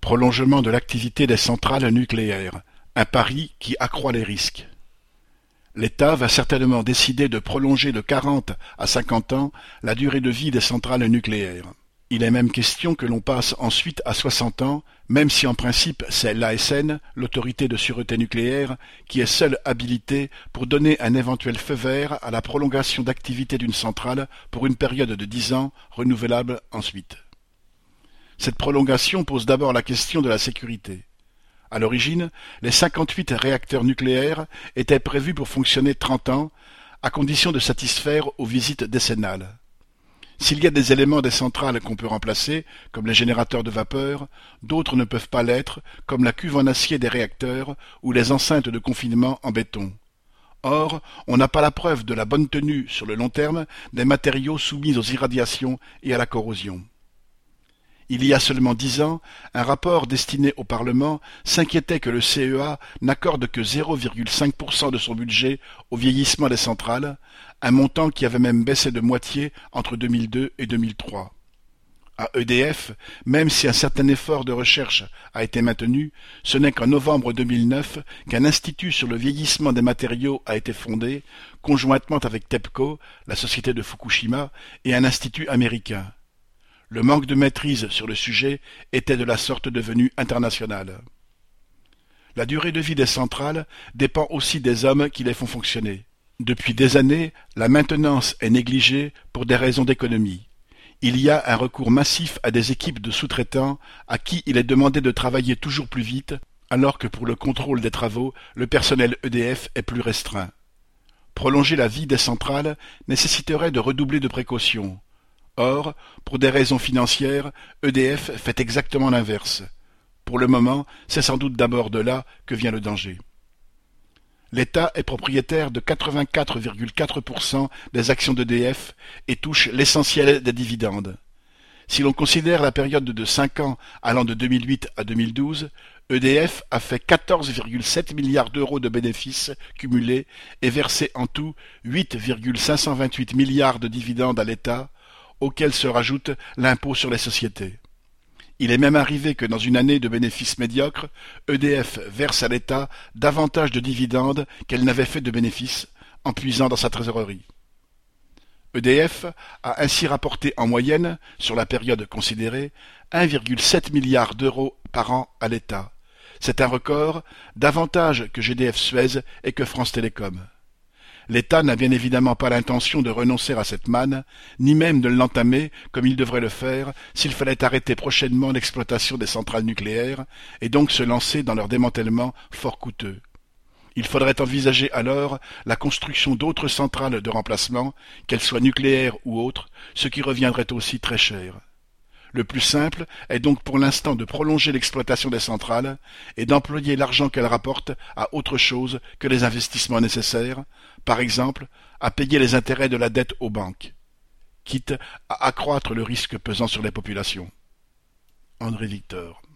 Prolongement de l'activité des centrales nucléaires, un pari qui accroît les risques. L'État va certainement décider de prolonger de 40 à 50 ans la durée de vie des centrales nucléaires. Il est même question que l'on passe ensuite à 60 ans, même si en principe c'est l'ASN, l'autorité de sûreté nucléaire, qui est seule habilitée pour donner un éventuel feu vert à la prolongation d'activité d'une centrale pour une période de 10 ans, renouvelable ensuite. Cette prolongation pose d'abord la question de la sécurité. À l'origine, les 58 réacteurs nucléaires étaient prévus pour fonctionner 30 ans, à condition de satisfaire aux visites décennales. S'il y a des éléments des centrales qu'on peut remplacer, comme les générateurs de vapeur, d'autres ne peuvent pas l'être, comme la cuve en acier des réacteurs ou les enceintes de confinement en béton. Or, on n'a pas la preuve de la bonne tenue sur le long terme des matériaux soumis aux irradiations et à la corrosion. Il y a seulement 10 ans, un rapport destiné au Parlement s'inquiétait que le CEA n'accorde que 0,5% de son budget au vieillissement des centrales, un montant qui avait même baissé de moitié entre 2002 et 2003. À EDF, même si un certain effort de recherche a été maintenu, ce n'est qu'en novembre 2009 qu'un institut sur le vieillissement des matériaux a été fondé, conjointement avec TEPCO, la société de Fukushima, et un institut américain. Le manque de maîtrise sur le sujet était de la sorte devenu international. La durée de vie des centrales dépend aussi des hommes qui les font fonctionner. Depuis des années, la maintenance est négligée pour des raisons d'économie. Il y a un recours massif à des équipes de sous-traitants à qui il est demandé de travailler toujours plus vite, alors que pour le contrôle des travaux, le personnel EDF est plus restreint. Prolonger la vie des centrales nécessiterait de redoubler de précautions. Or, pour des raisons financières, EDF fait exactement l'inverse. Pour le moment, c'est sans doute d'abord de là que vient le danger. L'État est propriétaire de 84,4% des actions d'EDF et touche l'essentiel des dividendes. Si l'on considère la période de 5 ans allant de 2008 à 2012, EDF a fait 14,7 milliards d'euros de bénéfices cumulés et versé en tout 8,528 milliards de dividendes à l'État, auquel se rajoute l'impôt sur les sociétés. Il est même arrivé que dans une année de bénéfices médiocres, EDF verse à l'État davantage de dividendes qu'elle n'avait fait de bénéfices, en puisant dans sa trésorerie. EDF a ainsi rapporté en moyenne, sur la période considérée, 1,7 milliard d'euros par an à l'État. C'est un record, davantage que GDF Suez et que France Télécom. L'État n'a bien évidemment pas l'intention de renoncer à cette manne, ni même de l'entamer comme il devrait le faire s'il fallait arrêter prochainement l'exploitation des centrales nucléaires et donc se lancer dans leur démantèlement fort coûteux. Il faudrait envisager alors la construction d'autres centrales de remplacement, qu'elles soient nucléaires ou autres, ce qui reviendrait aussi très cher. Le plus simple est donc pour l'instant de prolonger l'exploitation des centrales et d'employer l'argent qu'elles rapportent à autre chose que les investissements nécessaires, par exemple à payer les intérêts de la dette aux banques, quitte à accroître le risque pesant sur les populations. André Victor.